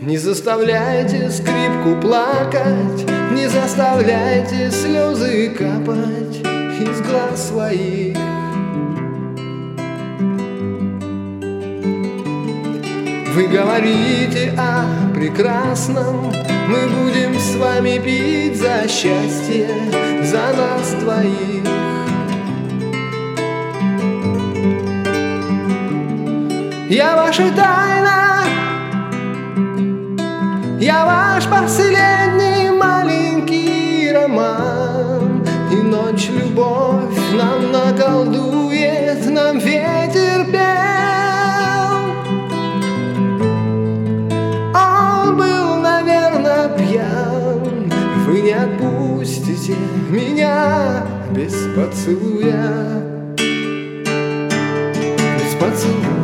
Не заставляйте скрипку плакать, не заставляйте слезы капать из глаз своих. Вы говорите о прекрасном, мы будем с вами пить за счастье, за нас двоих. Я ваша тайна, я ваш последний маленький роман. И ночь любовь нам наколдует, нам ветер пел. Он был, наверное, пьян. Вы не отпустите меня без поцелуя, без поцелуя.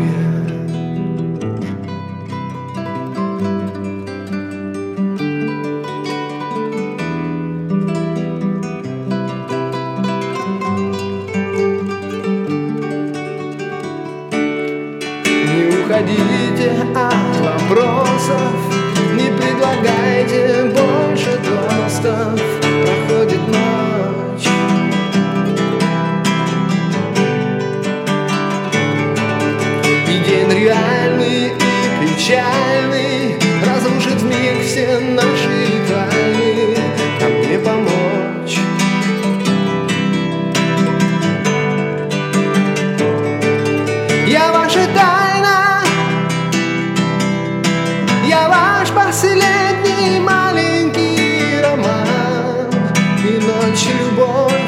Уходите от вопросов, не предлагайте больше тостов. Проходит ночь, и день реальный и печальный разрушит вмиг все наши тайны. Как мне помочь? Я ваша тайна, я ваш последний маленький роман. И ночь любовь